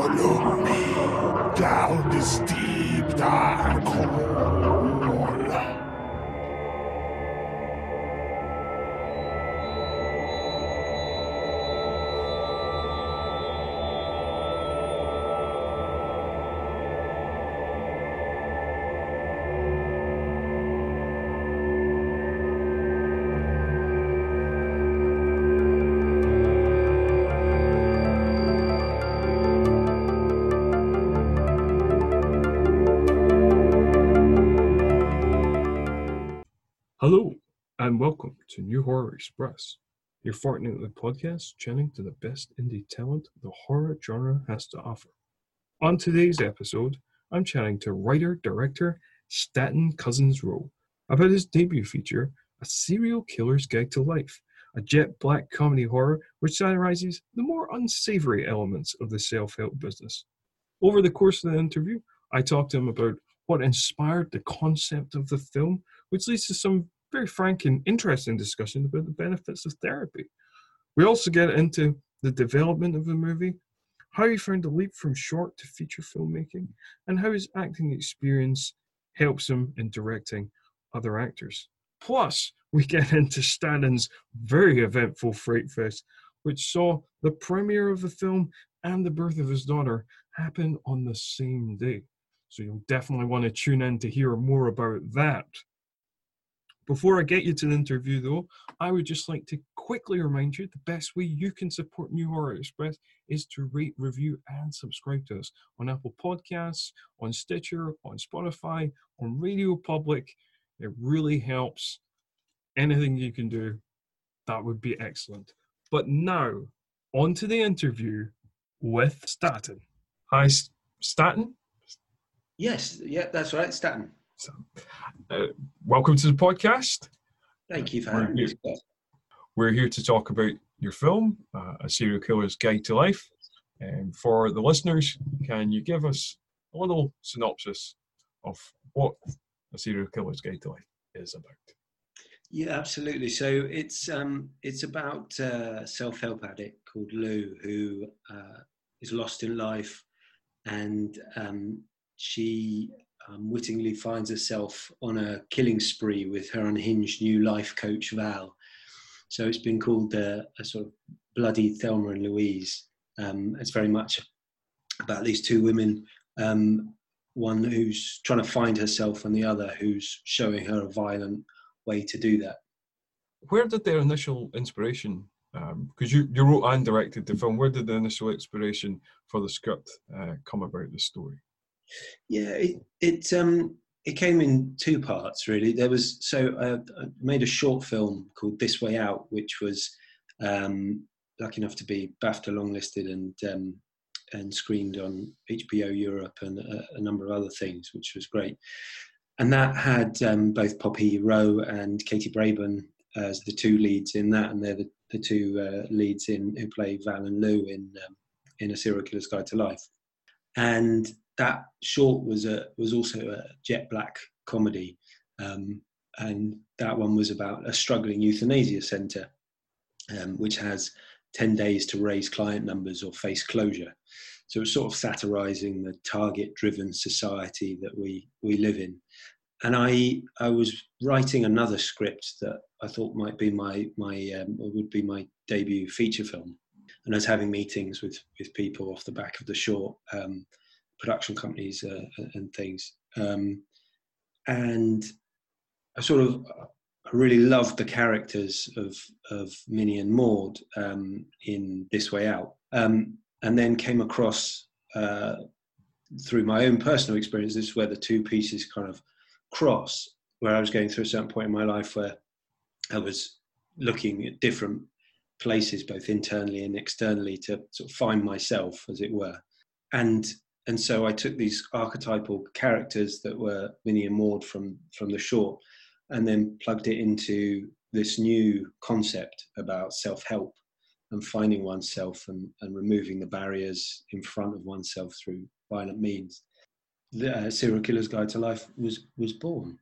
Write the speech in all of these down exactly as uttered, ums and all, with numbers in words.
Follow me down this deep, dark hole. Hello, and welcome to New Horror Express, your fortnightly podcast chatting to the best indie talent the horror genre has to offer. On today's episode, I'm chatting to writer-director Staten Cousins Rowe about his debut feature, A Serial Killer's Guide to Life, a jet black comedy horror which satirizes the more unsavory elements of the self-help business. Over the course of the interview, I talked to him about what inspired the concept of the film, which leads to some very frank and interesting discussion about the benefits of therapy. We also get into the development of the movie, how he found the leap from short to feature filmmaking, and how his acting experience helps him in directing other actors. Plus, we get into Stanton's very eventful Fright Fest, which saw the premiere of the film and the birth of his daughter happen on the same day. So you'll definitely want to tune in to hear more about that. Before I get you to the interview, though, I would just like to quickly remind you the best way you can support New Horror Express is to rate, review, and subscribe to us on Apple Podcasts, on Stitcher, on Spotify, on Radio Public. It really helps. Anything you can do, that would be excellent. But now, on to the interview with Staten. Hi, Staten? Yes, yeah, that's right, Staten. So, uh, welcome to the podcast. Thank you for having me. We're here to talk about your film, uh, A Serial Killer's Guide to Life. And for the listeners, can you give us a little synopsis of what A Serial Killer's Guide to Life is about? Yeah, absolutely. So it's um, it's about a self-help addict called Lou who uh, is lost in life, and um, she um, wittingly finds herself on a killing spree with her unhinged new life coach, Val. So it's been called uh, a sort of bloody Thelma and Louise. Um, it's very much about these two women, um, one who's trying to find herself and the other who's showing her a violent way to do that. Where did their initial inspiration, because um, you, you wrote and directed the film, where did the initial inspiration for the script uh, come about, the story? Yeah, it it, um, it came in two parts, really. There was, so I, I made a short film called This Way Out, which was um, lucky enough to be BAFTA longlisted and um, and screened on H B O Europe and a, a number of other things, which was great. And that had um, both Poppy Rowe and Katie Braben as the two leads in that, and they're the, the two uh, leads in who play Val and Lou in um, in A Serial Killer's Guide to Life. And that short was a was also a jet black comedy, um, and that one was about a struggling euthanasia centre, um, which has ten days to raise client numbers or face closure. So it's sort of satirising the target-driven society that we we live in. And I I was writing another script that I thought might be my my um, would be my debut feature film, and I was having meetings with with people off the back of the short. Um, production companies uh, and things, um, and I sort of I really loved the characters of of Minnie and Maud um, in This Way Out, um, and then came across uh, through my own personal experiences where the two pieces kind of cross, where I was going through a certain point in my life where I was looking at different places, both internally and externally, to sort of find myself, as it were, and And so I took these archetypal characters that were Minnie and Maud from, from the short, and then plugged it into this new concept about self-help and finding oneself and, and removing the barriers in front of oneself through violent means. The uh, Serial Killer's Guide to Life was, was born.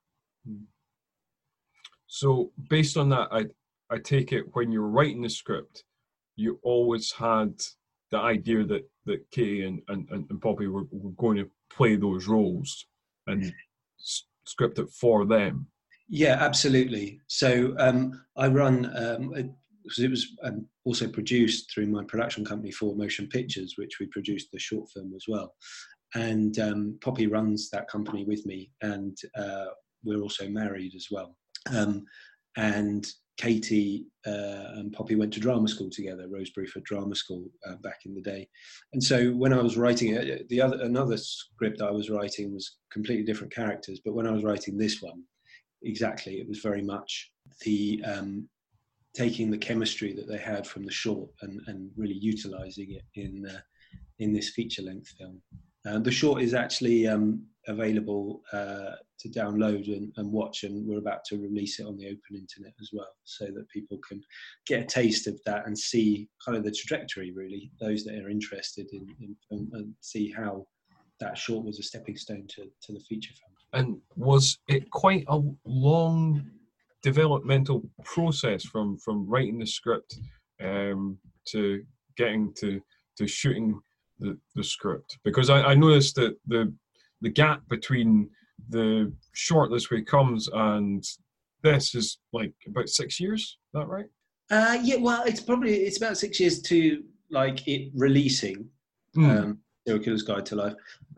So based on that, I I take it when you were writing the script, you always had the idea that, that Katie and, and, and Poppy were, were going to play those roles and s- script it for them. Yeah, absolutely. So um, I run, um, it, it was um, also produced through my production company, Forward Motion Pictures, which we produced the short film as well. And um, Poppy runs that company with me, and uh, we're also married as well. Um, and Katie uh, and Poppy went to drama school together, Rose Bruford Drama School, uh, back in the day. And so when I was writing it, the other another script I was writing was completely different characters. But when I was writing this one, exactly, it was very much the um, taking the chemistry that they had from the short and, and really utilising it in uh, in this feature-length film. Uh, the short is actually um, available uh, to download and, and watch, and we're about to release it on the open internet as well, so that people can get a taste of that and see kind of the trajectory, really, those that are interested in, in film, and see how that short was a stepping stone to, to the feature film. And was it quite a long developmental process from, from writing the script um, to getting to, to shooting the, the script? Because I, I noticed that the the gap between the short This Way Comes and this is like about six years. Is that right? Uh, yeah, well, it's probably it's about six years to like it releasing. Mm. Um, Serial Killer's Guide to Life.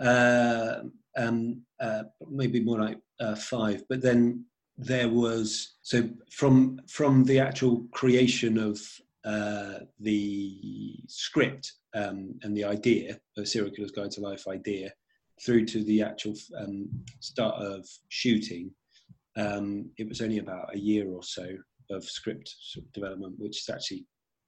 Uh, um, uh, maybe more like uh, five. But then there was so from from the actual creation of uh, the script um, and the idea, the Serial Killer's Guide to Life idea, through to the actual um, start of shooting. Um, it was only about a year or so of script sort of development, which is actually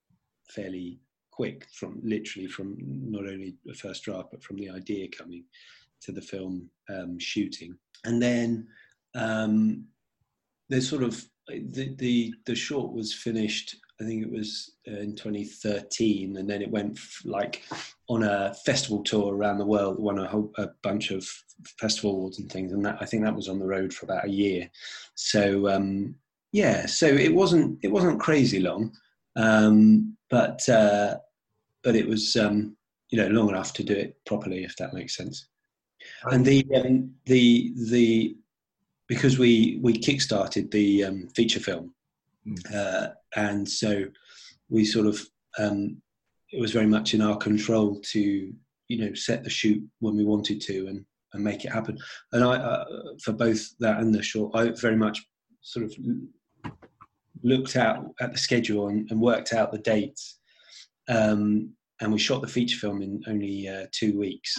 fairly quick, from literally from not only the first draft but from the idea coming to the film um, shooting. And then um, there's sort of the, the the short was finished, I think it was uh, in twenty thirteen, and then it went f- like on a festival tour around the world, won a whole a bunch of festival awards and things, and that I think that was on the road for about a year. So um, yeah, so it wasn't it wasn't crazy long, um, but uh, but it was um, you know long enough to do it properly, if that makes sense. And the um, the the because we we kickstarted the um, feature film, uh, and so we sort of um, it was very much in our control to you know set the shoot when we wanted to and, and make it happen. And I uh, for both that and the short, I very much sort of looked out at the schedule and, and worked out the dates, um, and we shot the feature film in only uh, two weeks.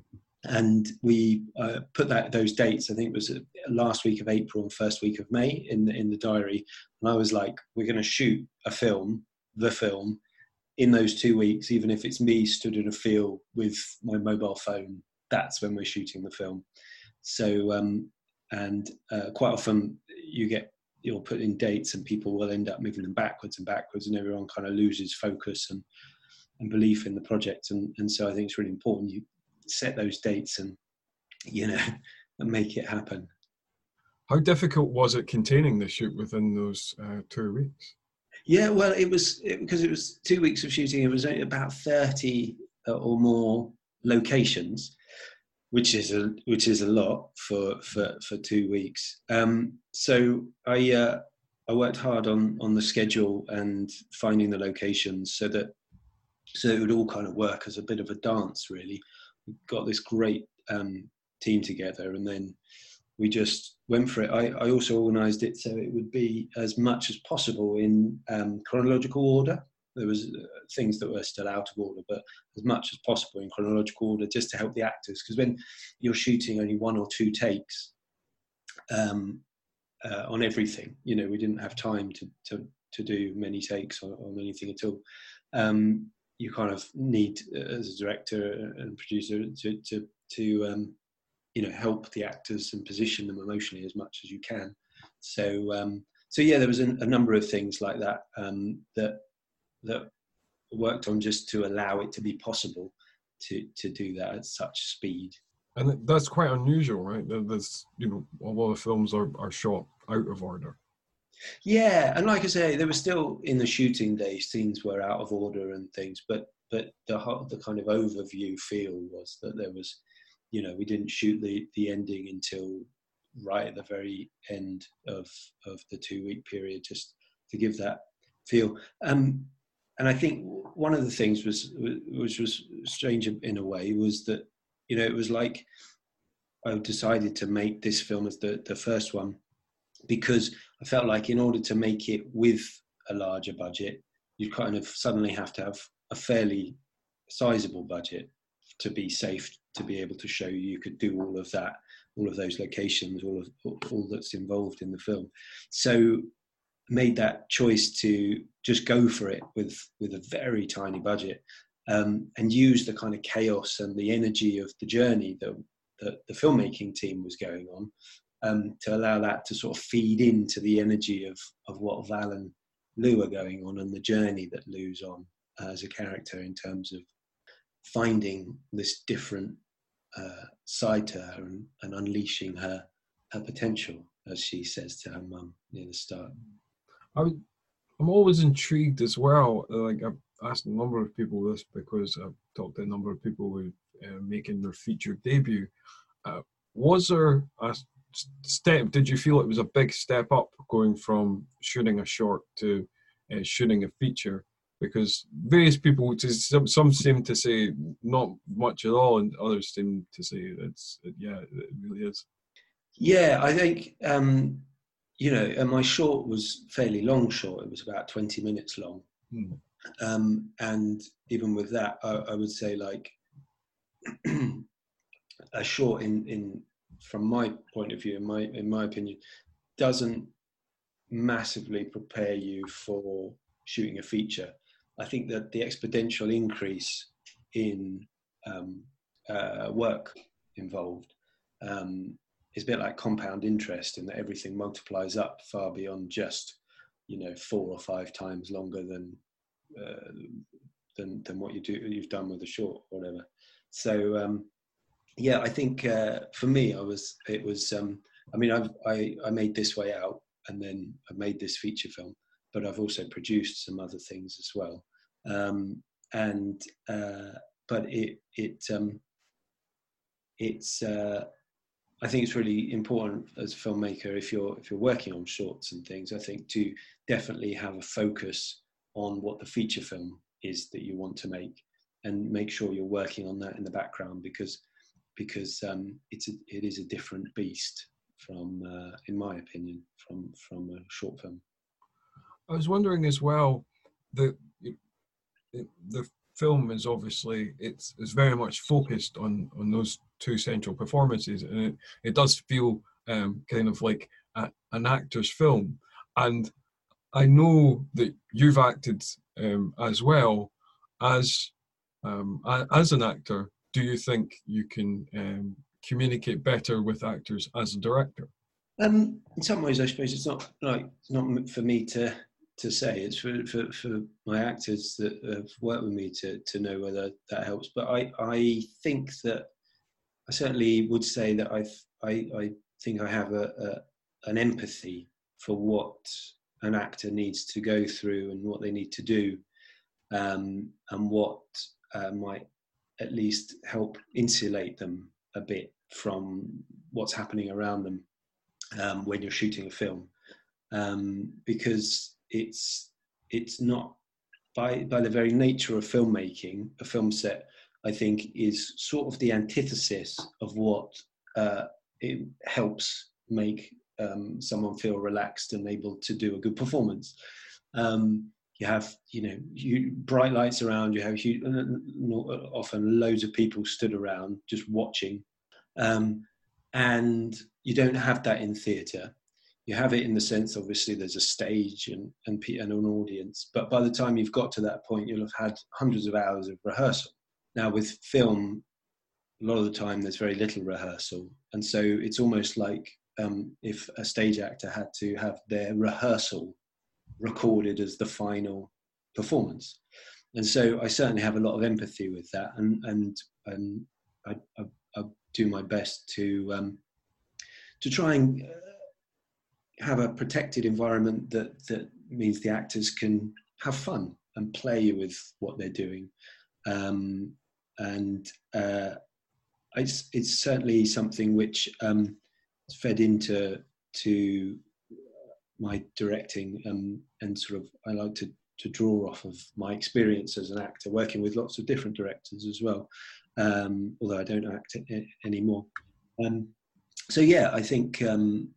And we uh, put that those dates, I think it was last week of April and first week of May in the, in the diary. And I was like, we're going to shoot a film, the film, in those two weeks, even if it's me stood in a field with my mobile phone, that's when we're shooting the film. So, um, and uh, quite often you get, you'll put in dates and people will end up moving them backwards and backwards, and everyone kind of loses focus and, and belief in the project. And, and so I think it's really important you set those dates and you know and make it happen. How difficult was it containing the shoot within those uh, two weeks? Yeah, well, it was it, because it was two weeks of shooting. It was only about thirty or more locations, which is a which is a lot for for for two weeks. Um, so I uh, I worked hard on on the schedule and finding the locations so that so it would all kind of work as a bit of a dance, really. Got this great um, team together, and then we just went for it. I, I also organised it so it would be as much as possible in um, chronological order. There was uh, things that were still out of order, but as much as possible in chronological order, just to help the actors. Because when you're shooting only one or two takes um, uh, on everything, you know, we didn't have time to to, to do many takes on, on anything at all. Um, you kind of need, uh, as a director and producer, to to to um, you know help the actors and position them emotionally as much as you can. So um, so yeah, there was a, a number of things like that um, that that worked on just to allow it to be possible to to do that at such speed. And that's quite unusual, right? There's you know a lot of films are, are shot out of order. Yeah, and like I say, there were still in the shooting days scenes were out of order and things, but but the whole, the kind of overview feel was that there was, you know, we didn't shoot the the ending until right at the very end of of the two week period, just to give that feel. Um, and I think one of the things was, which was strange in a way, was that, you know, it was like I decided to make this film as the the first one because I felt like in order to make it with a larger budget, you kind of suddenly have to have a fairly sizable budget to be safe, to be able to show you could do all of that, all of those locations, all of all that's involved in the film. So made that choice to just go for it with with a very tiny budget, um, and use the kind of chaos and the energy of the journey that, that the filmmaking team was going on, um, to allow that to sort of feed into the energy of of what Val and Lou are going on, and the journey that Lou's on uh, as a character, in terms of finding this different uh, side to her, and, and unleashing her her potential, as she says to her mum near the start. I would, I'm always intrigued as well. Like, I've asked a number of people this because I've talked to a number of people who are uh, making their feature debut. Uh, was there a step? Did you feel it was a big step up going from shooting a short to uh, shooting a feature? Because various people, some, some seem to say not much at all, and others seem to say it's, yeah, it really is. Yeah, I think, um, you know, and my short was fairly long short. It was about twenty minutes long. Hmm. Um, and even with that, I, I would say, like, a short in, in, from my point of view, in my, in my opinion, doesn't massively prepare you for shooting a feature. I think that the exponential increase in um, uh, work involved um, is a bit like compound interest, in that everything multiplies up far beyond just, you know, four or five times longer than uh, than than what you do you've done with a short or whatever. So um, yeah, I think uh, for me, I was it was. Um, I mean, I've, I I made This Way Out, and then I made this feature film, but I've also produced some other things as well. Um, and uh, but it it um, it's uh, I think it's really important as a filmmaker, if you're if you're working on shorts and things, I think, to definitely have a focus on what the feature film is that you want to make, and make sure you're working on that in the background, because because um, it's a, it is a different beast from, uh, in my opinion, from from a short film. I was wondering as well that the film is obviously it's it's very much focused on on those two central performances, and it, it does feel um, kind of like a, an actor's film. And I know that you've acted um, as well as um, as an actor. Do you think you can um, communicate better with actors as a director? Um, in some ways, I suppose it's not like it's not for me to to say. It's for, for, for my actors that have worked with me to to know whether that helps. But I I think that I certainly would say that I've, I I think I have a, a an empathy for what an actor needs to go through and what they need to do, um, and what uh, might at least help insulate them a bit from what's happening around them um, when you're shooting a film, um, because it's it's not, by by the very nature of filmmaking, a film set, I think, is sort of the antithesis of what uh, it helps make um, someone feel relaxed and able to do a good performance. Um, you have, you know, you, bright lights around, you have huge, often loads of people stood around just watching. Um, and you don't have that in theatre. You have it in the sense, obviously, there's a stage and, and, and an audience. But by the time you've got to that point, you'll have had hundreds of hours of rehearsal. Now, with film, a lot of the time there's very little rehearsal. And so it's almost like um, if a stage actor had to have their rehearsal recorded as the final performance. And so I certainly have a lot of empathy with that. And, and, and I, I, I do my best to, um, to try and have a protected environment that, that means the actors can have fun and play with what they're doing. um, and uh, it's it's certainly something which um, fed into to my directing, um, and sort of I like to to draw off of my experience as an actor, working with lots of different directors as well, um, although I don't act anymore. Um, so yeah, I think um,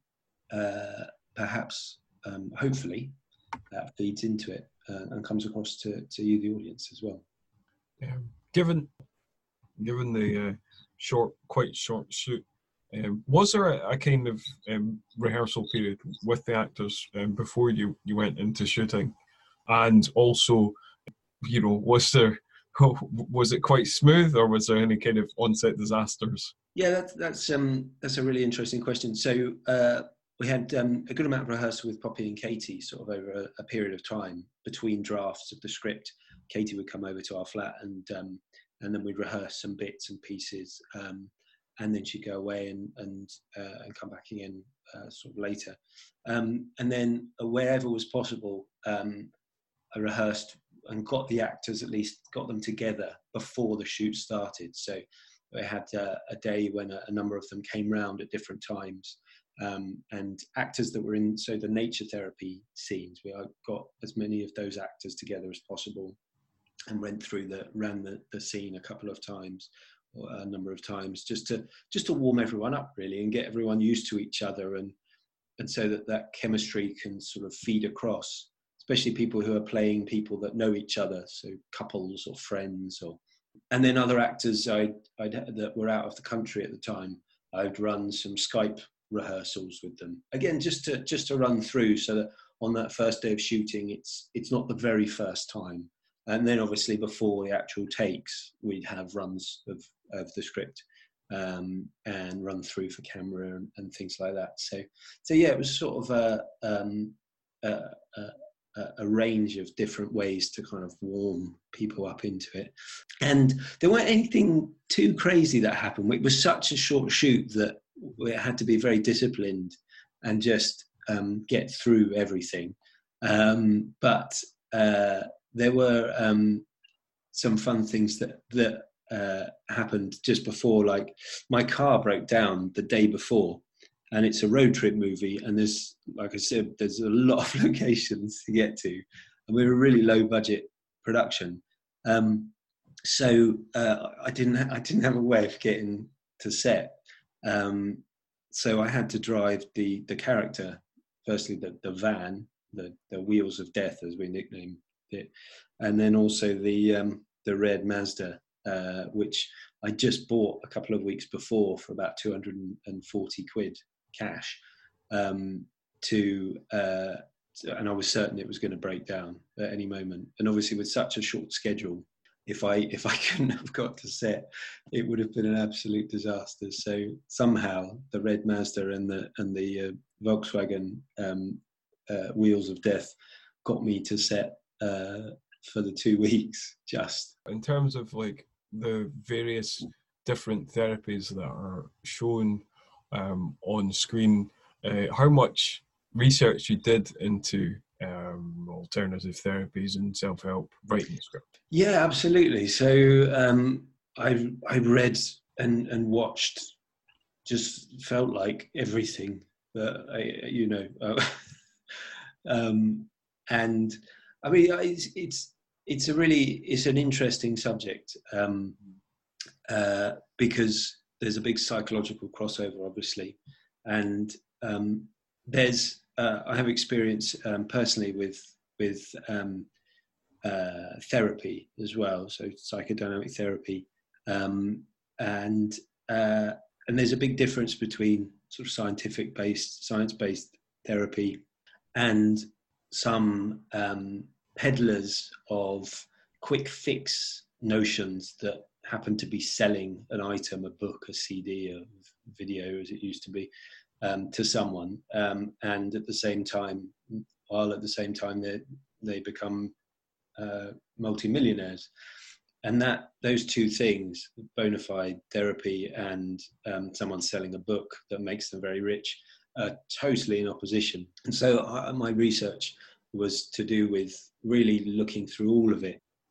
uh, perhaps, um, hopefully, that feeds into it uh, and comes across to, to you, the audience, as well. Um, given given the uh, short, quite short shoot, um, was there a, a kind of um, rehearsal period with the actors um, before you, you went into shooting? And also, you know, was there was it quite smooth, or was there any kind of on-set disasters? Yeah, that's that's um that's a really interesting question. So uh, we had um, a good amount of rehearsal with Poppy and Katie, sort of over a, a period of time between drafts of the script. Katie would come over to our flat, and um, and then we'd rehearse some bits and pieces, um, and then she'd go away and and uh, and come back again uh, sort of later, um, and then uh, wherever was possible. Um, I rehearsed and got the actors, at least got them together before the shoot started. So I had uh, a day when a, a number of them came round at different times, um, and actors that were in, so the nature therapy scenes, we got as many of those actors together as possible and went through the, ran the, the scene a couple of times, or a number of times, just to, just to warm everyone up really and get everyone used to each other, and, and so that that chemistry can sort of feed across, especially people who are playing people that know each other, so couples or friends, or and then other actors I'd, I'd, that were out of the country at the time. I'd run some Skype rehearsals with them again, just to just to run through, so that on that first day of shooting, it's it's not the very first time. And then obviously before the actual takes, we'd have runs of of the script um, and run through for camera and, and things like that. So so yeah, it was sort of a. Um, a, a a range of different ways to kind of warm people up into it. And there weren't anything too crazy that happened. It was such a short shoot that it had to be very disciplined and just um, get through everything. Um, but uh, there were um, some fun things that, that uh, happened just before, like my car broke down the day before. And it's a road trip movie, and there's, like I said, there's a lot of locations to get to, and we're a really low budget production. Um, so uh, I didn't, ha- I didn't have a way of getting to set. Um, so I had to drive the the character, firstly the the van, the the Wheels of Death as we nicknamed it, and then also the um, the red Mazda, uh, which I just bought a couple of weeks before for about two hundred forty quid. Cash um, to, uh, and I was certain it was going to break down at any moment. And obviously, with such a short schedule, if I if I couldn't have got to set, it would have been an absolute disaster. So somehow, the red Mazda and the and the uh, Volkswagen um, uh, Wheels of Death got me to set uh, for the two weeks. Just in terms of like the various different therapies that are shown Um, on screen, uh, how much research you did into um, alternative therapies and self-help writing the script? Yeah, absolutely. So um, I I read and and watched, just felt like everything that I, you know, uh, um, and I mean it's it's it's a really it's an interesting subject um, uh, because there's a big psychological crossover, obviously, and um, there's uh, I have experience um, personally with with um, uh, therapy as well, so psychodynamic therapy, um, and uh, and there's a big difference between sort of scientific based, science based therapy and some um, peddlers of quick fix notions that happen to be selling an item, a book, a C D, a video, as it used to be, um, to someone, um, and at the same time, while at the same time they they become uh, multimillionaires, and that those two things, bona fide therapy and um, someone selling a book that makes them very rich, are totally in opposition. And so I, my research was to do with really looking through all of it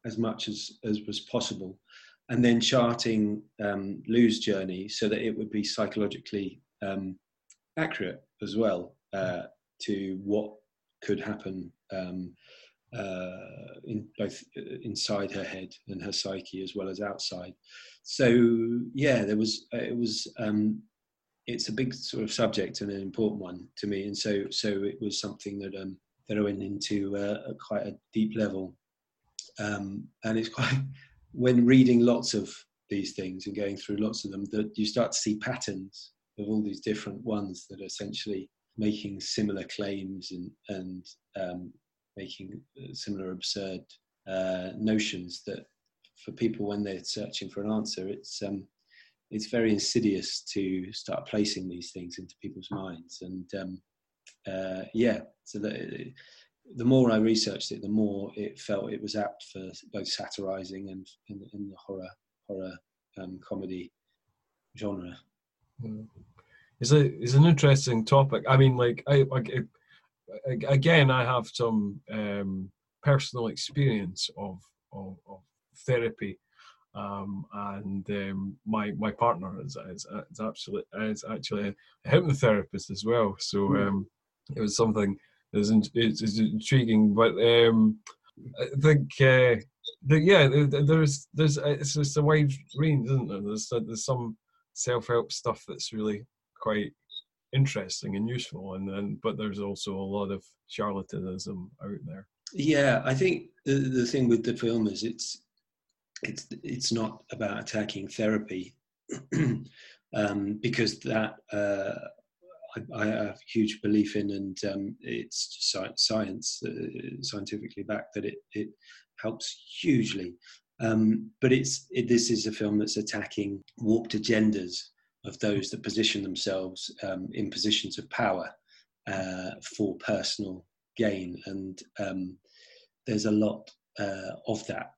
as much as, as was possible, and then charting um, Lou's journey so that it would be psychologically um, accurate as well uh, to what could happen um, uh, in both inside her head and her psyche as well as outside. So yeah, there was it was um, it's a big sort of subject and an important one to me, and so so it was something that um, that I went into uh, at quite a deep level, um, and it's quite when reading lots of these things and going through lots of them that you start to see patterns of all these different ones that are essentially making similar claims and and um, making similar absurd uh, notions that for people when they're searching for an answer, it's um, it's very insidious to start placing these things into people's minds. And um, uh, yeah, so the, the more I researched it, the more it felt it was apt for both satirizing and in, in the horror horror um, comedy genre. It's a it's an interesting topic. I mean, like I, I again, I have some um, personal experience of of, of therapy. Um, and um, my my partner is is, is absolutely is actually a hypnotherapist as well. So um, it was something that is in, it's, it's intriguing. But um, I think uh, the, yeah, there's there's it's just a wide range, isn't there? There's there's some self-help stuff that's really quite interesting and useful, and then but there's also a lot of charlatanism out there. Yeah, I think the the thing with the film is it's. It's it's not about attacking therapy, um, because that uh, I, I have huge belief in, and um, it's science, uh, scientifically backed that it it helps hugely. Um, but it's it, this is a film that's attacking warped agendas of those that position themselves um, in positions of power uh, for personal gain, and um, there's a lot uh, of that.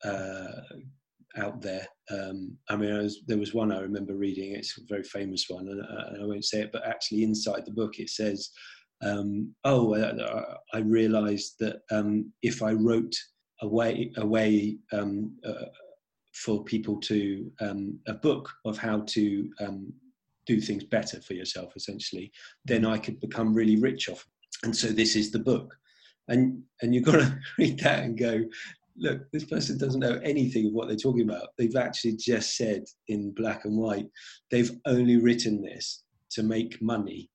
Uh, out there. Um, I mean, I was, there was one I remember reading, it's a very famous one, and, uh, and I won't say it, but actually inside the book it says, um, oh, uh, I realised that um, if I wrote a way, a way um, uh, for people to, um, a book of how to um, do things better for yourself, essentially, then I could become really rich off it. And so this is the book. And, and you've got to read that and go, look, this person doesn't know anything of what they're talking about. They've actually just said in black and white, they've only written this to make money.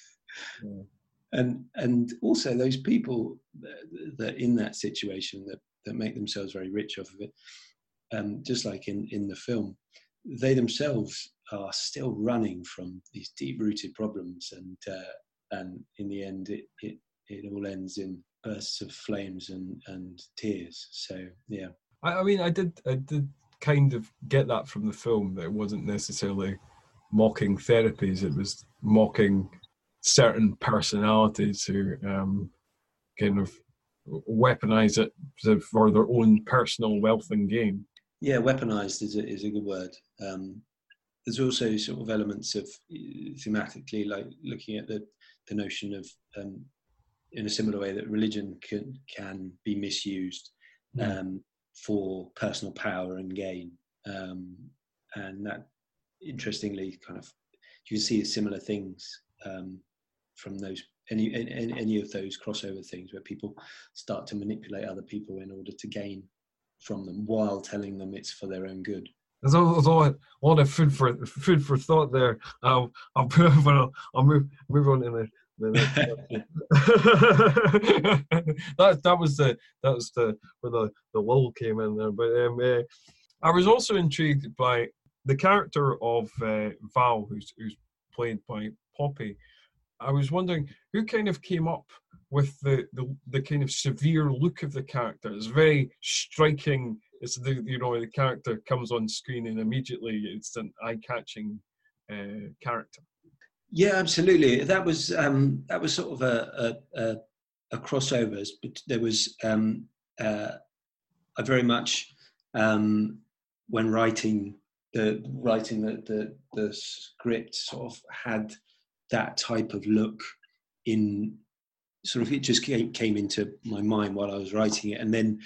Yeah. And and also those people that, that in that situation that, that make themselves very rich off of it, um, just like in, in the film, they themselves are still running from these deep-rooted problems. And uh, and in the end, it, it, it all ends in bursts of flames and, and tears. So yeah, I, I mean, I did I did kind of get that from the film, that it wasn't necessarily mocking therapies; it was mocking certain personalities who um, kind of weaponize it for their own personal wealth and gain. Yeah, weaponized is a, is a good word. Um, there's also sort of elements of thematically, like looking at the the notion of um, in a similar way that religion can can be misused um, mm. for personal power and gain, um, and that interestingly kind of you can see similar things um, from those any, any any of those crossover things where people start to manipulate other people in order to gain from them while telling them it's for their own good. There's a, there's a lot of food for food for thought there. I'll I'll, I'll, I'll move move on to the. that that was the that was the where the the lull came in there. But um, uh, I was also intrigued by the character of uh, Val, who's who's played by Poppy. I was wondering who kind of came up with the, the, the kind of severe look of the character. It's very striking. It's the you know the character comes on screen and immediately it's an eye-catching uh, character. Yeah, absolutely. That was um, that was sort of a a, a, a crossover. But there was um, uh, a very much um, when writing the writing the, the the script sort of had that type of look in sort of it just came, came into my mind while I was writing it, and then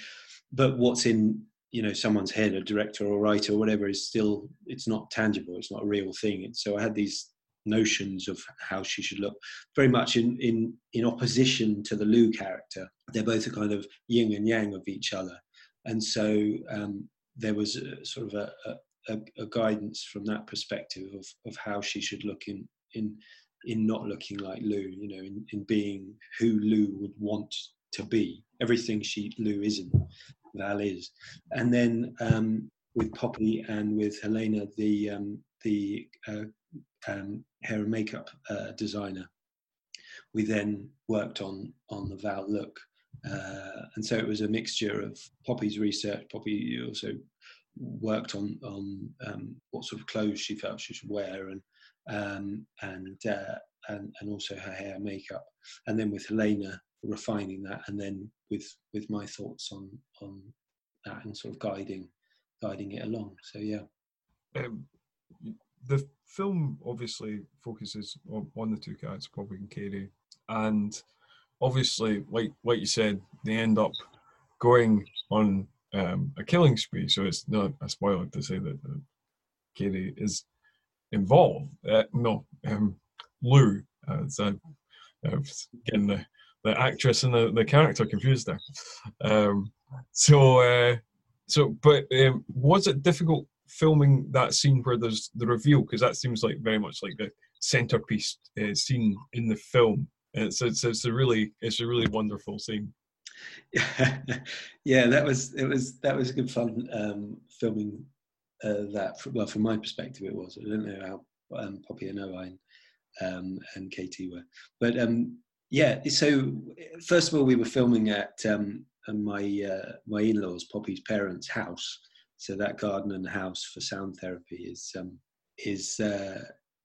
but what's in, you know, someone's head, a director or writer or whatever, is still, it's not tangible. It's not a real thing. And so I had these notions of how she should look, very much in in in opposition to the Lou character. They're both a kind of yin and yang of each other, and so um, there was a, sort of a, a, a guidance from that perspective of of how she should look in in in not looking like Lou, you know, in, in being who Lou would want to be. Everything she Lou isn't, Val is. And then um, with Poppy and with Helena, the um, the uh, um, hair and makeup uh, designer, we then worked on on the Val look, uh, and so it was a mixture of Poppy's research. Poppy also worked on on um, what sort of clothes she felt she should wear, and um, and, uh, and and also her hair and makeup, and then with Helena refining that, and then with with my thoughts on on that and sort of guiding guiding it along. So yeah. Um, the film obviously focuses on, on the two characters, Poppy and Katie, and obviously, like like you said, they end up going on um, a killing spree. So it's not a spoiler to say that uh, Katie is involved. Uh, no, um, Lou. Uh, so I was getting the, the actress and the, the character confused there. Um, so, uh, so, but um, was it difficult filming that scene where there's the reveal? Because that seems like very much like the centerpiece uh, scene in the film. And it's, it's it's a really it's a really wonderful scene. Yeah, that was it was that was good fun um, filming uh, that. Well, from my perspective, it was. I don't know how um, Poppy and Owain um, and Katie were, but um, yeah. So first of all, we were filming at um, my uh, my in-laws, Poppy's parents' house. So that garden and house for sound therapy is um, is, uh,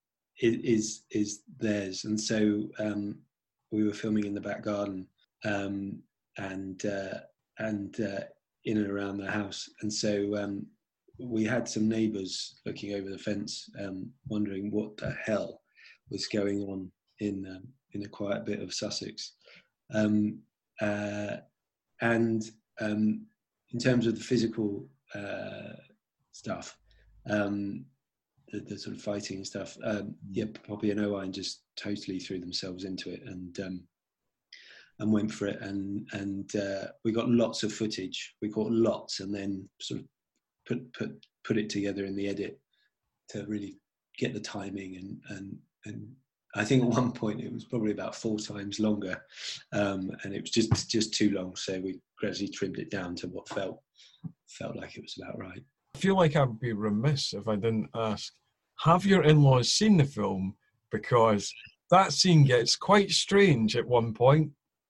is is theirs, and so um, we were filming in the back garden um, and uh, and uh, in and around the house, and so um, we had some neighbours looking over the fence, um, wondering what the hell was going on in um, in a quiet bit of Sussex, um, uh, and um, in terms of the physical uh, stuff, um, the, the sort of fighting stuff, um, yeah, Poppy and Owain just totally threw themselves into it and um, and went for it, and and uh, we got lots of footage. We got lots, and then sort of put put put it together in the edit to really get the timing, and and and I think at one point it was probably about four times longer, um, and it was just just too long. So we gradually trimmed it down to what felt felt like it was about right. I feel like I'd be remiss if I didn't ask, have your in-laws seen the film? Because that scene gets quite strange at one point.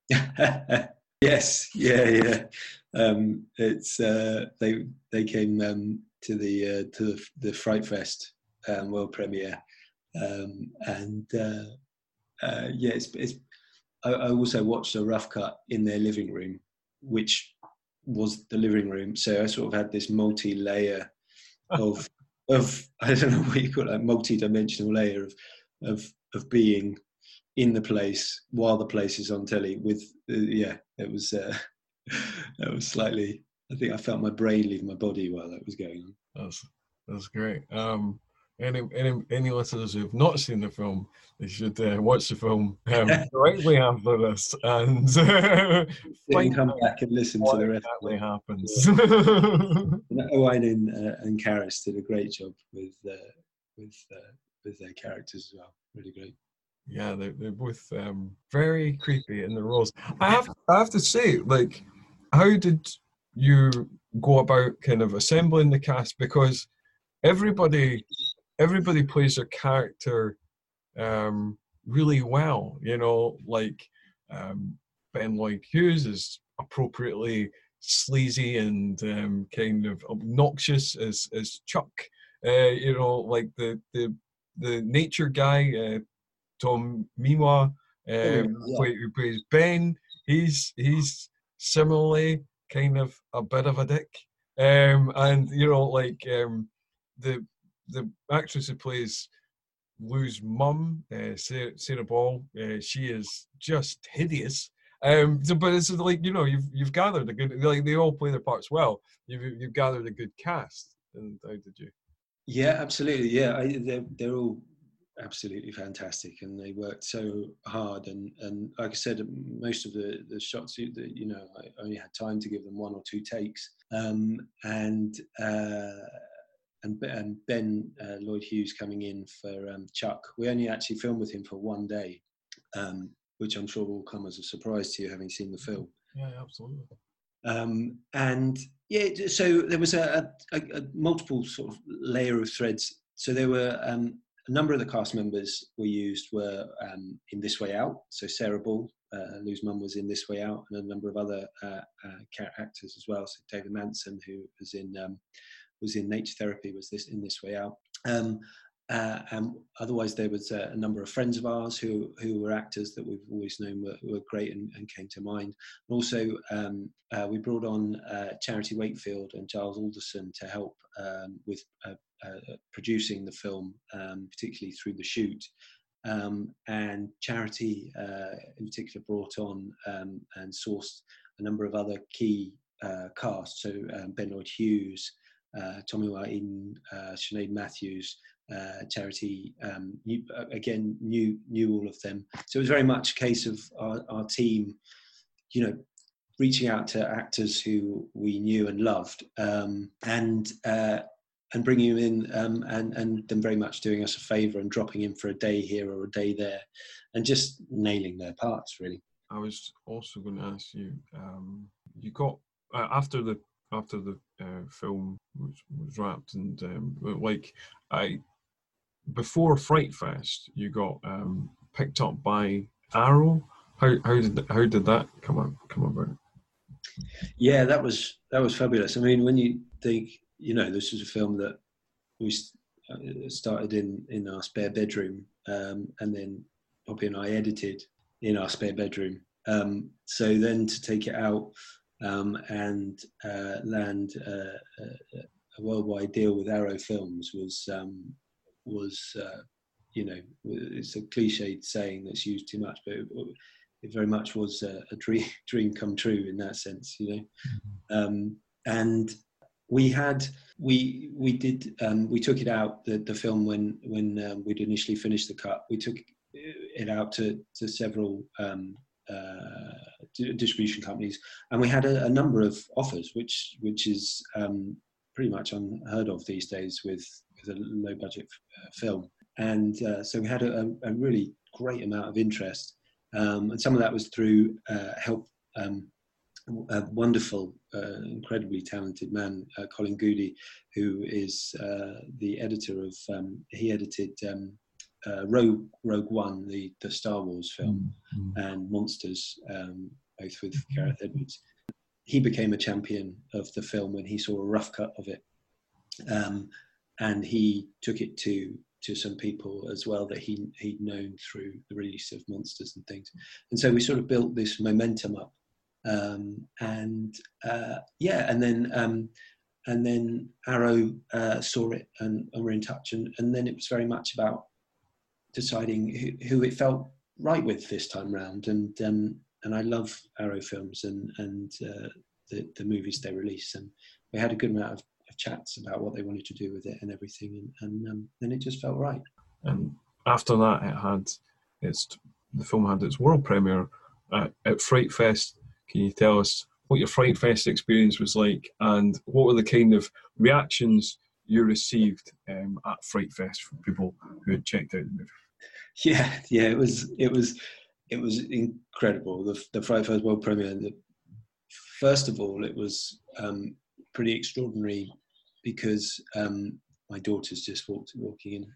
Yes, yeah, yeah. Um, it's uh, they they came um, to the uh, to the, the Fright Fest um, world premiere, um, and uh, uh, yeah, it's, it's I, I also watched a rough cut in their living room, which was the living room. So I sort of had this multi-layer of of I don't know what you call it, like multi-dimensional layer of of of being in the place while the place is on telly. With uh, yeah, it was uh, that was slightly. I think I felt my brain leave my body while that was going on. That's that's great. Um, any any any listeners who've not seen the film, they should uh, watch the film um, directly after this and uh, find come back and listen to the rest. What exactly happens? Owain and, uh, and Karis did a great job with uh, with uh, with their characters as well. Really great. Yeah, they're they're both um, very creepy in the roles. I have I have to say, like, how did you go about kind of assembling the cast? Because everybody everybody plays their character um, really well, you know, like um, Ben Lloyd Hughes is appropriately sleazy and um, kind of obnoxious as, as Chuck, uh, you know, like the, the, the nature guy, uh, Tom Miwa, um, yeah. who plays Ben, he's, he's similarly kind of a bit of a dick. Um, and, you know, like um, the, the actress who plays Lou's mum, uh, Sarah, Sarah Ball, uh, she is just hideous. Um, so, but it's like, you know, you've you've gathered a good, like they all play their parts well. You've you've gathered a good cast, and how did you? Yeah, absolutely. Yeah, I, they're they're all absolutely fantastic, and they worked so hard. And, and like I said, most of the the shots, you you know, I only had time to give them one or two takes. Um, and uh, and and Ben uh, Lloyd Hughes coming in for um, Chuck. We only actually filmed with him for one day, um, which I'm sure will come as a surprise to you, having seen the film. Yeah, absolutely. Um, and yeah, so there was a, a, a multiple sort of layer of threads. So there were um, a number of the cast members we used were um, in This Way Out. So Sarah Ball, uh, Lou's mum, was in This Way Out, and a number of other uh, uh, actors as well. So David Manson, who was in um, was in Nature Therapy, was this in This Way Out. Um, Uh, and otherwise, there was a, a number of friends of ours who who were actors that we've always known were, were great and, and came to mind. Also, um, uh, we brought on uh, Charity Wakefield and Giles Alderson to help um, with uh, uh, producing the film, um, particularly through the shoot. Um, and Charity, uh, in particular, brought on um, and sourced a number of other key uh, casts. So um, Ben Lloyd Hughes, uh, Tommy White, uh, Sinead Matthews. Uh, Charity um, knew, uh, again knew knew all of them, so it was very much a case of our, our team, you know, reaching out to actors who we knew and loved, um, and uh, and bringing them in, um, and and them very much doing us a favour and dropping in for a day here or a day there, and just nailing their parts really. I was also going to ask you, um, you got uh, after the after the uh, film was, was wrapped, and um, like I. Before Fright Fest, you got um, picked up by Arrow. How how did how did that come up come about? Yeah, that was that was fabulous. I mean, when you think, you know, this was a film that we started in in our spare bedroom, um, and then Poppy and I edited in our spare bedroom. Um, so then to take it out um, and uh, land uh, a, a worldwide deal with Arrow Films was. Um, was uh, you know, it's a cliched saying that's used too much, but it, it very much was a, a dream dream come true in that sense, you know. Mm-hmm. um, and we had we we did um, we took it out, the, the film, when when um, we'd initially finished the cut. We took it out to to several um, uh, distribution companies, and we had a, a number of offers, which which is um, pretty much unheard of these days with a low budget uh, film. And uh, so we had a, a really great amount of interest, um, and some of that was through uh, help um, a wonderful uh, incredibly talented man, uh, Colin Goody, who is uh, the editor of um, he edited um, uh, Rogue, Rogue One, the, the Star Wars film, mm-hmm. and Monsters, um, both with mm-hmm. Gareth Edwards. He became a champion of the film when he saw a rough cut of it. Um, And he took it to to some people as well that he he'd known through the release of Monsters and things, and so we sort of built this momentum up, um, and uh, yeah, and then um, and then Arrow uh, saw it and, and were in touch, and, and then it was very much about deciding who, who it felt right with this time round, and um, and I love Arrow Films and and uh, the the movies they release, and we had a good amount of chats about what they wanted to do with it and everything, and, and um, then it just felt right. And after that, it had its the film had its world premiere at, at Fright Fest. Can you tell us what your Fright Fest experience was like, and what were the kind of reactions you received um, at Fright Fest from people who had checked out the movie? Yeah, yeah, it was it was it was incredible. The the Fright Fest world premiere. The, first of all, it was um, pretty extraordinary, because um, my daughter's just walked walking in.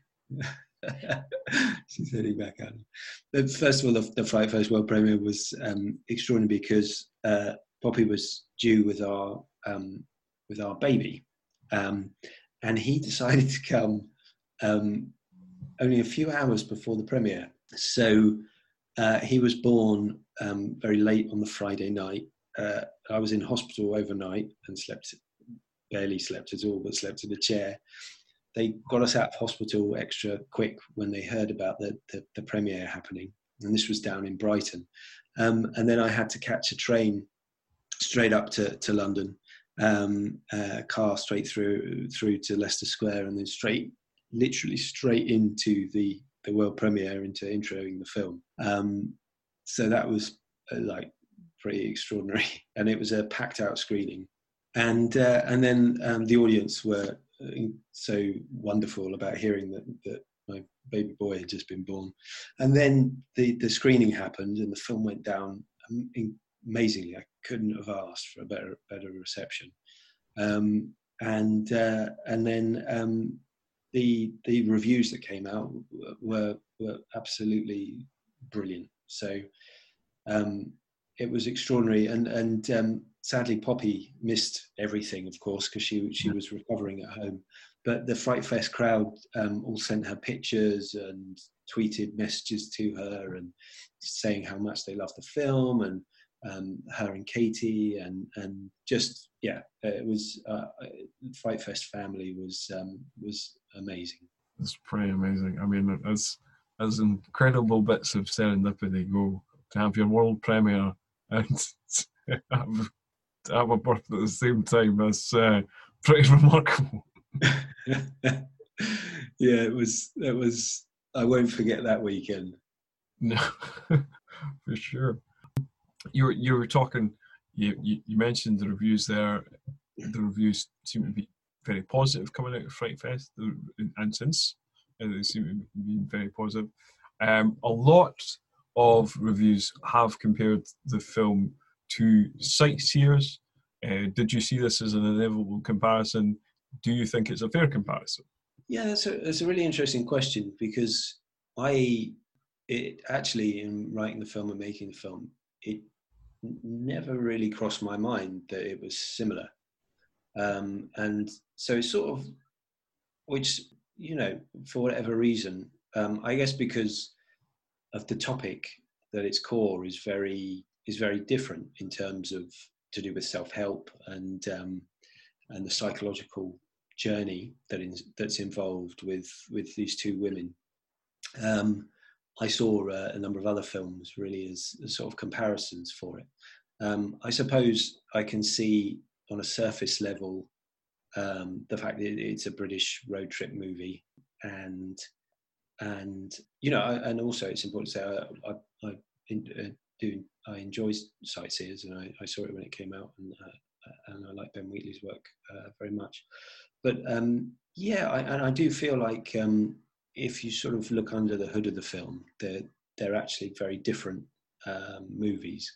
She's heading back out. But first of all, the, the Fright Fest world premiere was um, extraordinary because uh, Poppy was due with our um, with our baby, um, and he decided to come um, only a few hours before the premiere. So uh, he was born um, very late on the Friday night. Uh, I was in hospital overnight and slept. Barely slept at all, but slept in a chair. They got us out of hospital extra quick when they heard about the, the, the premiere happening. and this was down in Brighton. Um, and then I had to catch a train straight up to, to London, um, uh, car straight through through to Leicester Square, and then straight, literally straight into the, the world premiere, into introing the film. Um, so that was uh, like pretty extraordinary, and it was a packed out screening. And uh, and then um, the audience were so wonderful about hearing that, that my baby boy had just been born. And then the, the screening happened, and the film went down amazingly. I couldn't have asked for a better better reception. Um, and uh, and then um, the the reviews that came out were were absolutely brilliant. So um, it was extraordinary. And and um, sadly, Poppy missed everything, of course, because she she was recovering at home. But the Fright Fest crowd um, all sent her pictures and tweeted messages to her and saying how much they loved the film, and um, her and Katie, and and just yeah, it was uh, Fright Fest family was um, was amazing. It's pretty amazing. I mean, as as incredible bits of serendipity go, to have your world premiere and have, to have a birth at the same time is uh, pretty remarkable. Yeah, it was. It was. I won't forget that weekend. No, for sure. You were you were talking. You, you you mentioned the reviews there. The reviews seem to be very positive coming out of Fright Fest, and since uh, they seem to be very positive. Um, a lot of reviews have compared the film to Sightseers. Uh, did you see this as an inevitable comparison? Do you think it's a fair comparison? Yeah, that's a, that's a really interesting question, because I, it actually, in writing the film and making the film, it never really crossed my mind that it was similar. Um, and so it's sort of, which, you know, for whatever reason, um, I guess because of the topic, that its core is very, is very different in terms of to do with self-help and, um, and the psychological journey that is that's involved with with these two women. Um, I saw uh, a number of other films really as, as sort of comparisons for it. Um, I suppose I can see on a surface level um, the fact that it's a British road trip movie, and and you know, and also it's important to say I, I, I uh, do I enjoy Sightseers, and I, I saw it when it came out, and uh, and I like Ben Wheatley's work uh, very much. But um, yeah, I, and I do feel like um, if you sort of look under the hood of the film, they're they're actually very different um, movies.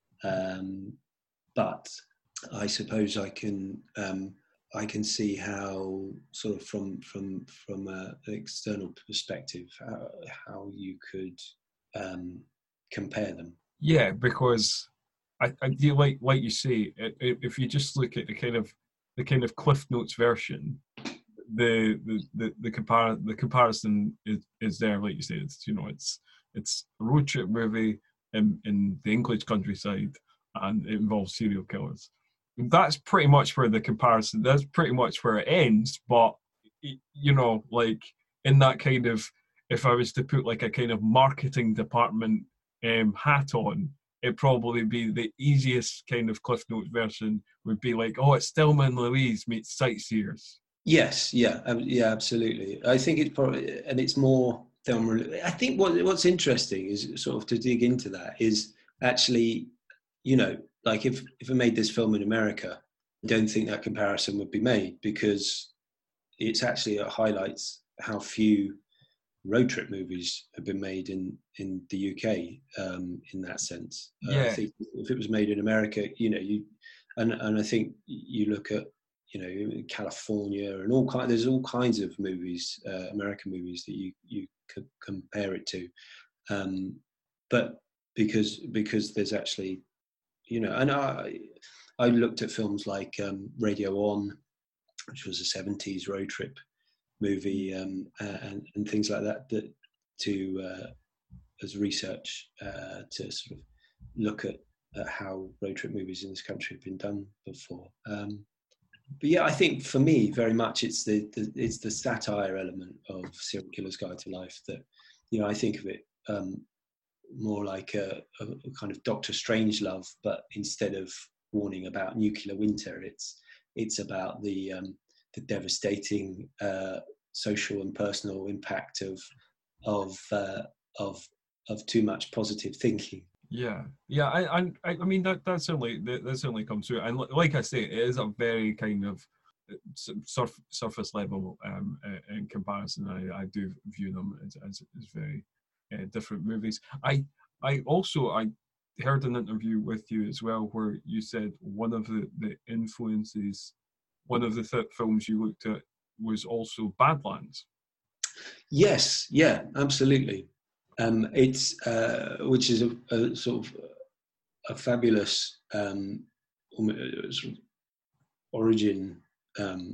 Um, but I suppose I can um, I can see how sort of from from from a, an external perspective how, how you could um, compare them. Yeah, because I, I do like like you say, if you just look at the kind of the kind of Cliff Notes version, the the the, the compar the comparison is, is there, like you say. It's, you know, it's it's a road trip movie in, in the English countryside, and it involves serial killers. That's pretty much where the comparison, that's pretty much where it ends. But, you know, like in that kind of, if I was to put like a kind of marketing department um, hat on, it'd probably be the easiest kind of Cliff Notes version would be like, oh, it's Thelma and Louise meets Sightseers. Yes, yeah, um, yeah, absolutely. I think it's probably, and it's more Thelma. I think what what's interesting is sort of to dig into that is actually, you know, like if if I made this film in America, I don't think that comparison would be made, because it's actually, it highlights how few road trip movies have been made in in the U K um, in that sense. Uh, Yeah. I think if it was made in America, you know, you and and I think you look at, you know, California and all kind. There's all kinds of movies, uh, American movies, that you you could compare it to, um, but because because there's actually, you know, and I I looked at films like um, Radio On, which was a seventies road trip movie, um, and and things like that, that to uh, as research uh, to sort of look at, at how road trip movies in this country have been done before. Um, But yeah, I think for me, very much it's the, the it's the satire element of Serial Killer's Guide to Life that, you know, I think of it um, more like a, a kind of Doctor Strangelove, but instead of warning about nuclear winter, it's it's about the um, the devastating uh, social and personal impact of of uh, of of too much positive thinking. Yeah, yeah. I, I, I mean that that certainly that, that certainly comes through, and like I say, it is a very kind of surf, surface level um, in comparison. I, I do view them as as, as very uh, different movies. I I also I heard an interview with you as well where you said one of the, the influences, one of the th- films you looked at was also Badlands. Yes, yeah, absolutely. Um, it's uh, which is a, a sort of a fabulous um, sort of origin um,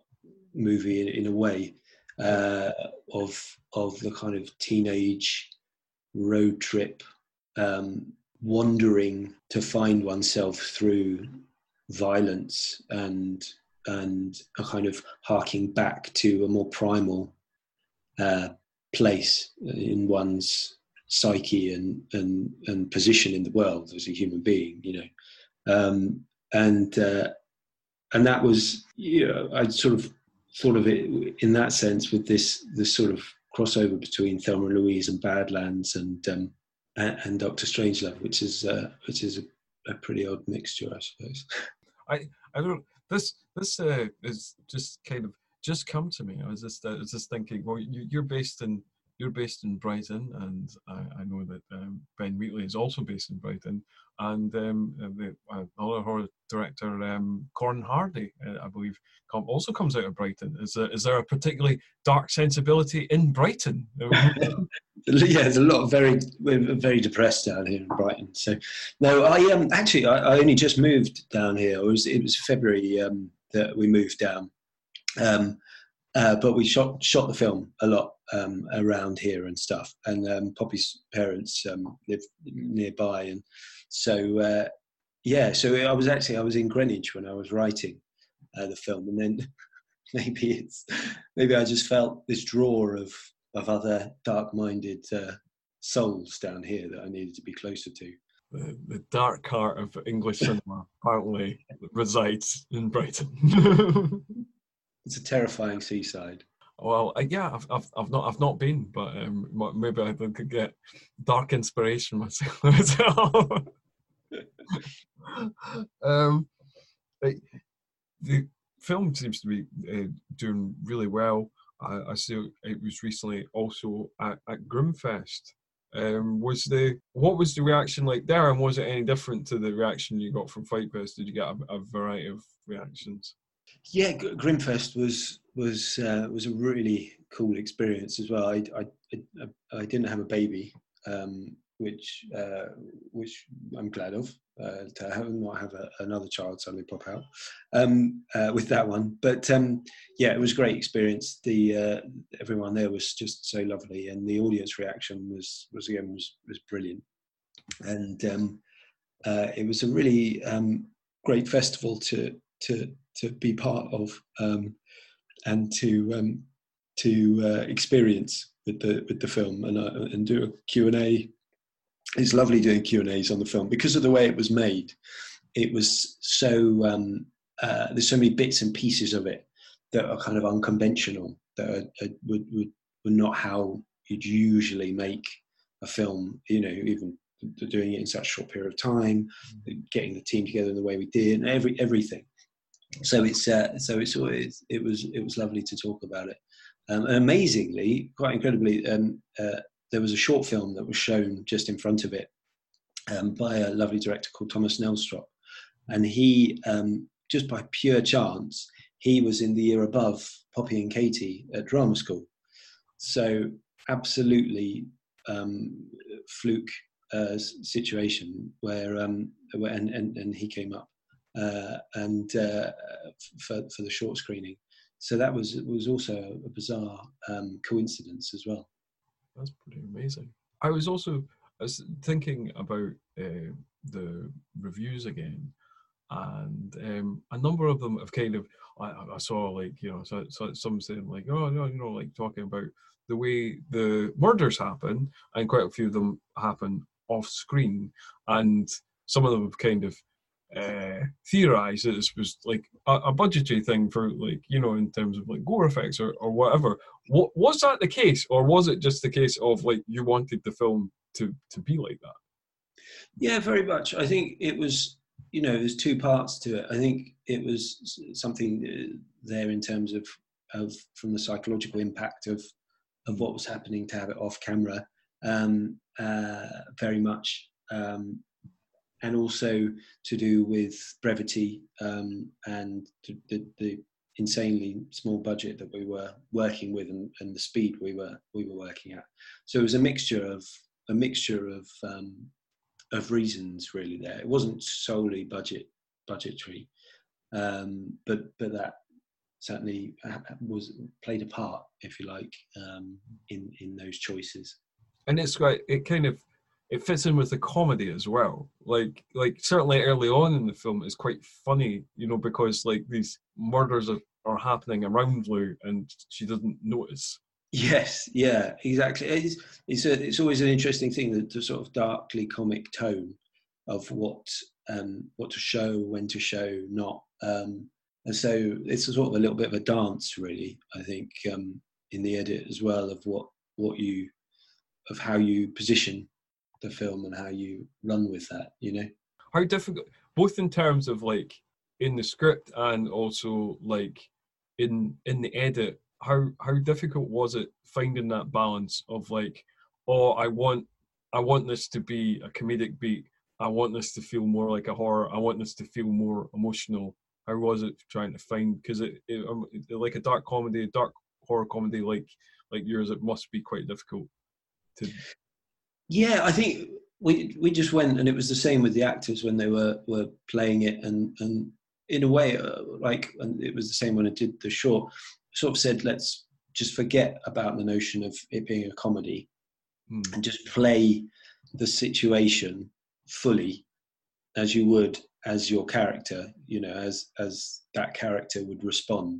movie in, in a way uh, of of the kind of teenage road trip, um, wandering to find oneself through violence and and a kind of harking back to a more primal uh, place in one's psyche and, and and position in the world as a human being, you know, um, and uh, and that was, you know, I sort of thought of it in that sense with this this sort of crossover between Thelma and Louise and Badlands and um, and, and Doctor Strangelove, which is uh, which is a, a pretty odd mixture, I suppose. I I don't this this uh, is just kind of just come to me. I was just uh, I was just thinking. Well, you, you're based in you're based in Brighton, and I, I know that um, Ben Wheatley is also based in Brighton, and um, the uh, another horror director, um, Corin Hardy, uh, I believe, com- also comes out of Brighton. Is there, is there a particularly dark sensibility in Brighton? Yeah, there's a lot of very, we're very depressed down here in Brighton. So, no, I um actually I, I only just moved down here. It was it was February um, that we moved down, um, uh, but we shot shot the film a lot um, around here and stuff. And um, Poppy's parents um, live nearby, and so uh, yeah. So I was actually I was in Greenwich when I was writing uh, the film, and then maybe it's maybe I just felt this draw of. of other dark-minded uh, souls down here that I needed to be closer to. The, the dark heart of English cinema apparently resides in Brighton. It's a terrifying seaside. Well, uh, yeah, I've, I've I've not I've not been, but um, maybe I could get dark inspiration myself. um, the film seems to be uh, doing really well. I, I see it was recently also at, at Grimfest. Um, was the what was the reaction like there, and was it any different to the reaction you got from Fight Fest? Did you get a, a variety of reactions? Yeah, Grimfest was was uh, was a really cool experience as well. I I, I, I didn't have a baby, um, which uh, which I'm glad of. Uh, to have, not have a, another child suddenly pop out um, uh, with that one, but um, yeah, it was a great experience. The uh, everyone there was just so lovely, and the audience reaction was was again was, was brilliant, and um, uh, it was a really um, great festival to to to be part of um, and to um, to uh, experience with the with the film and uh, and do a Q and A. It's lovely doing Q and A's on the film because of the way it was made. It was so um, uh, there's so many bits and pieces of it that are kind of unconventional, that are, are, would, would were not how you'd usually make a film. You know, even doing it in such a short period of time, getting the team together in the way we did, and every everything. So it's uh, so it's always it was it was lovely to talk about it. Um, and amazingly, quite incredibly. Um, uh, There was a short film that was shown just in front of it um, by a lovely director called Thomas Nelstrop. And he, um, just by pure chance, he was in the year above Poppy and Katie at drama school. So absolutely um, fluke uh, situation where, um, where and, and, and he came up uh, and uh, for, for the short screening. So that was, was also a bizarre um, coincidence as well. That's pretty amazing. I was also I was thinking about uh, the reviews again, and um, a number of them have kind of. I, I saw like you know so, so some saying like oh no you know like talking about the way the murders happen, and quite a few of them happen off screen, and some of them have kind of uh, theorized that this was like a, a budgetary thing for like you know in terms of like gore effects or, or whatever. What was that the case, or was it just the case of like you wanted the film to to be like that? Yeah, very much. I think it was, you know, there's two parts to it. I think it was something there in terms of, of from the psychological impact of, of what was happening to have it off camera, um, uh, very much. Um, and also to do with brevity um, and the, the insanely small budget that we were working with and, and the speed we were we were working at. So it was a mixture of a mixture of um, of reasons really there. It wasn't solely budget budgetary, um, but but that certainly was played a part, if you like, um, in in those choices. And it's quite it kind of it fits in with the comedy as well. Like like certainly early on in the film it's quite funny, you know, because like these murders are, are happening around Lou and she doesn't notice. Yes, yeah, exactly. It's it's, a, it's always an interesting thing, the, the sort of darkly comic tone of what um, what to show, when to show, not. Um, and so it's a sort of a little bit of a dance, really. I think um, in the edit as well of what what you of how you position the film and how you run with that. You know, how difficult, both in terms of like in the script and also like in in the edit. How how difficult was it finding that balance of like, oh, I want I want this to be a comedic beat. I want this to feel more like a horror. I want this to feel more emotional. How was it trying to find? Because it, it, it like a dark comedy, a dark horror comedy like like yours, it must be quite difficult to. Yeah, I think we we just went, and it was the same with the actors when they were were playing it, and and in a way, uh, like, and it was the same when I did the short. Sort of said, let's just forget about the notion of it being a comedy mm. and just play the situation fully as you would as your character, you know, as as that character would respond.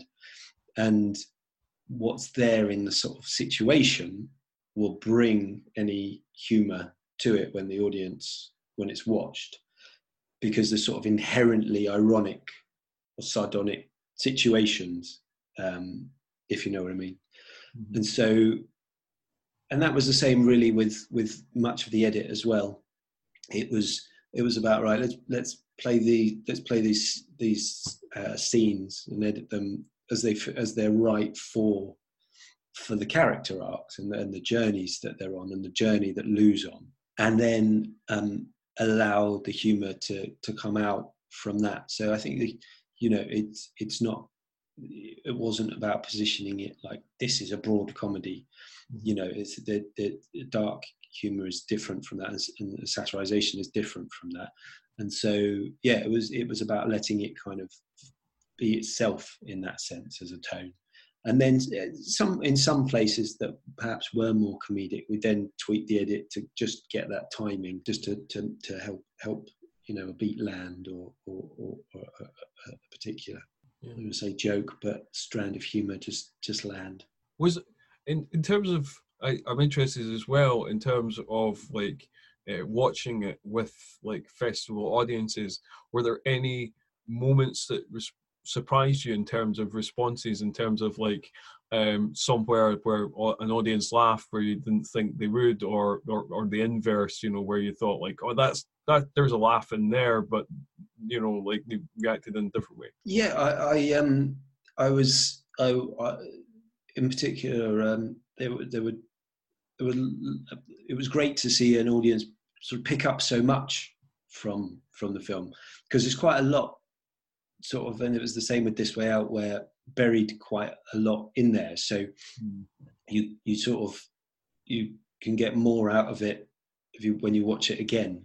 And what's there in the sort of situation will bring any humour to it when the audience, when it's watched, because they're sort of inherently ironic or sardonic situations. Um, if you know what I mean. Mm-hmm. And so, and that was the same really with, with much of the edit as well. It was, it was about, right, let's, let's play the, let's play these, these uh, scenes and edit them as they, as they're right for, for the character arcs and the, and the journeys that they're on and the journey that Lou's on. And then um, allow the humor to, to come out from that. So I think, the, you know, it's, it's not, it wasn't about positioning it like this is a broad comedy. You know, it's the, the dark humor is different from that, and the satirization is different from that. And so, yeah, it was it was about letting it kind of be itself in that sense as a tone. And then some in some places that perhaps were more comedic, we then tweaked the edit to just get that timing, just to to, to help help you know a beat land or or, or, or a, a particular. Yeah. I would say joke, but strand of humour just just land. Was in in terms of I, I'm interested as well in terms of like uh, watching it with like festival audiences. Were there any moments that res- surprised you in terms of responses? In terms of like um, somewhere where an audience laughed where you didn't think they would, or or, or the inverse, you know, where you thought like, oh, that's that there's a laugh in there, but you know, like they reacted in a different way. Yeah, I, I um, I was, I, I in particular, um, there were, there were, there were, it was great to see an audience sort of pick up so much from from the film, because there's quite a lot, sort of, and it was the same with This Way Out, where buried quite a lot in there. So mm. you you sort of you can get more out of it if you when you watch it again.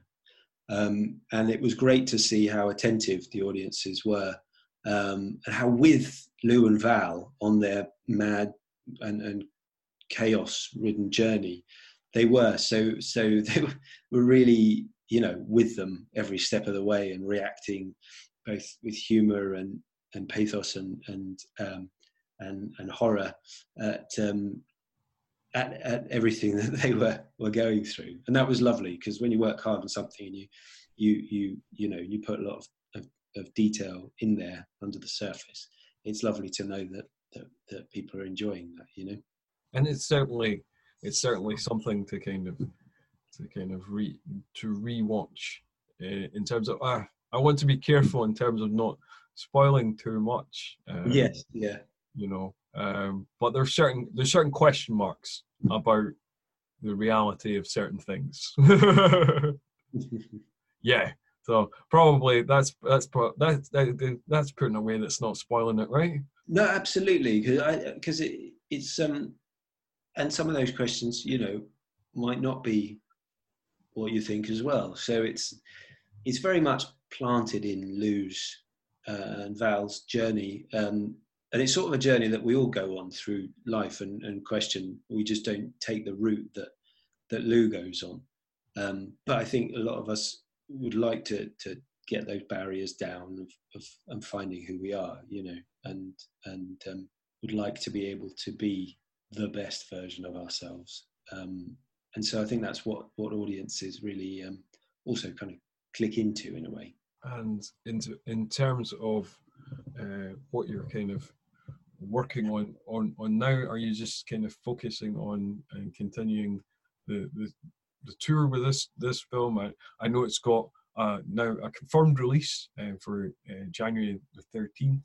Um, and it was great to see how attentive the audiences were, um, and how with Lou and Val on their mad and, and chaos-ridden journey, they were. So, so they were really, you know, with them every step of the way and reacting both with humour and and pathos and and um, and, and horror at, um, at at everything that they were were going through, and that was lovely, because when you work hard on something and you you you you know you put a lot of, of, of detail in there under the surface, it's lovely to know that, that that people are enjoying that, you know. And it's certainly it's certainly something to kind of to kind of re to rewatch uh, in terms of ah, I want to be careful in terms of not spoiling too much. Um, yes, yeah. You know, um, but there's certain there's certain question marks about the reality of certain things. Yeah, so probably that's that's that's that, that's put in a way that's not spoiling it, right? No, absolutely, because because it, it's um, and some of those questions, you know, might not be what you think as well. So it's it's very much planted in Lou's uh, and Val's journey. Um, And it's sort of a journey that we all go on through life and, and question. We just don't take the route that that Lou goes on. Um, but I think a lot of us would like to to get those barriers down of, of, of finding who we are, you know, and and um, would like to be able to be the best version of ourselves. Um, and so I think that's what what audiences really um, also kind of click into in a way. And into in terms of uh, what you're kind of working on on on now, are you just kind of focusing on and continuing the the, the tour with this this film? I, I know it's got uh, now a confirmed release uh, for uh, January the thirteenth.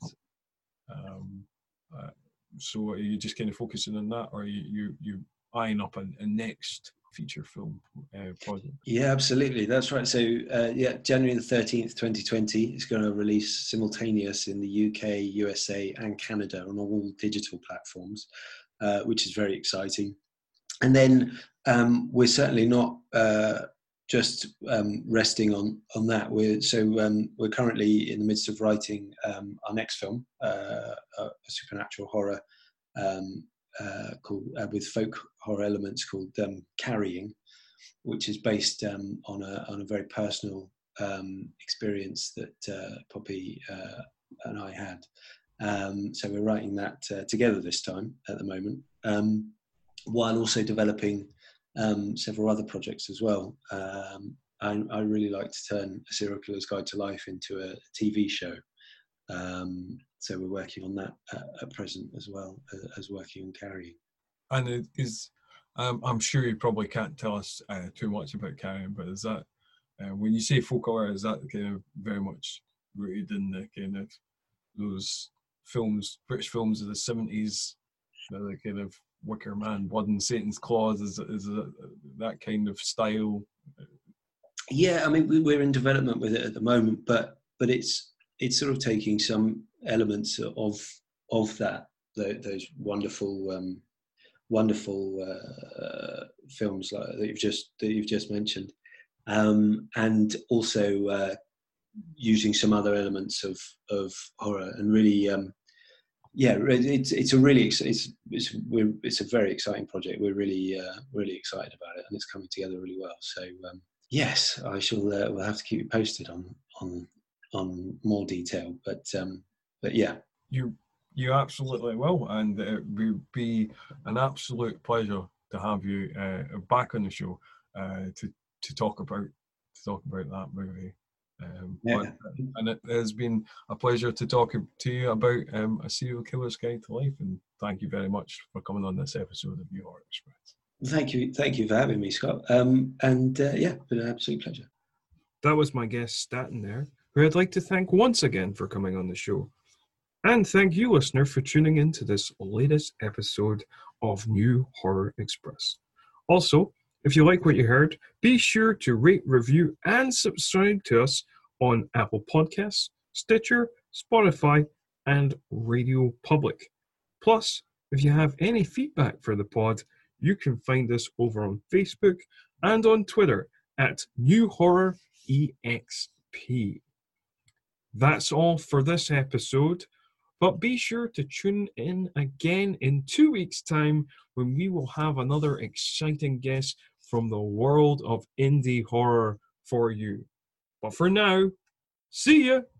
Um, uh, so are you just kind of focusing on that, or are you you, you eyeing up a, a next feature film uh, project? Yeah, absolutely. That's right. So uh, yeah, January the thirteenth, twenty twenty, it's going to release simultaneous in the U K, U S A and Canada on all digital platforms, uh, which is very exciting. And then um, we're certainly not uh, just um, resting on, on that. We're, so um, we're currently in the midst of writing um, our next film, uh, a, a supernatural horror um, uh, called uh, with folk horror elements called um, Carrying, which is based um, on a on a very personal um, experience that uh, Poppy uh, and I had. Um, so we're writing that uh, together this time at the moment, um, while also developing um, several other projects as well. Um, I, I really like to turn A Serial Killer's Guide to Life into a T V show. Um, so we're working on that at, at present as well as, as working on Carrying. And it is, um, I'm sure you probably can't tell us uh, too much about Carrying, but is that, uh, when you say folk horror, is that kind of very much rooted in the kind of those films, British films of the seventies, the kind of Wicker Man, Blood and Satan's Claws, is, is that kind of style? Yeah, I mean, we're in development with it at the moment, but but it's it's sort of taking some elements of of that, those wonderful um, wonderful uh, films like that you've just that you've just mentioned, um, and also uh, using some other elements of of horror, and really, um, yeah, it's it's a really it's it's we're, it's a very exciting project. We're really uh, really excited about it, and it's coming together really well. So um, yes, I shall. Uh, we'll have to keep you posted on on on more detail, but um, but yeah, you. You absolutely will, and it would be an absolute pleasure to have you uh, back on the show uh, to to talk about to talk about that movie. Um, yeah. but, and it has been a pleasure to talk to you about um, A Serial Killer's Guide to Life, and thank you very much for coming on this episode of New Horror Express. Thank you, thank you for having me, Scott. Um, and uh, yeah, been an absolute pleasure. That was my guest Staten there, who I'd like to thank once again for coming on the show. And thank you, listener, for tuning in to this latest episode of New Horror Express. Also, if you like what you heard, be sure to rate, review, and subscribe to us on Apple Podcasts, Stitcher, Spotify, and Radio Public. Plus, if you have any feedback for the pod, you can find us over on Facebook and on Twitter at New Horror E X P. That's all for this episode. But be sure to tune in again in two weeks' time when we will have another exciting guest from the world of indie horror for you. But for now, see ya!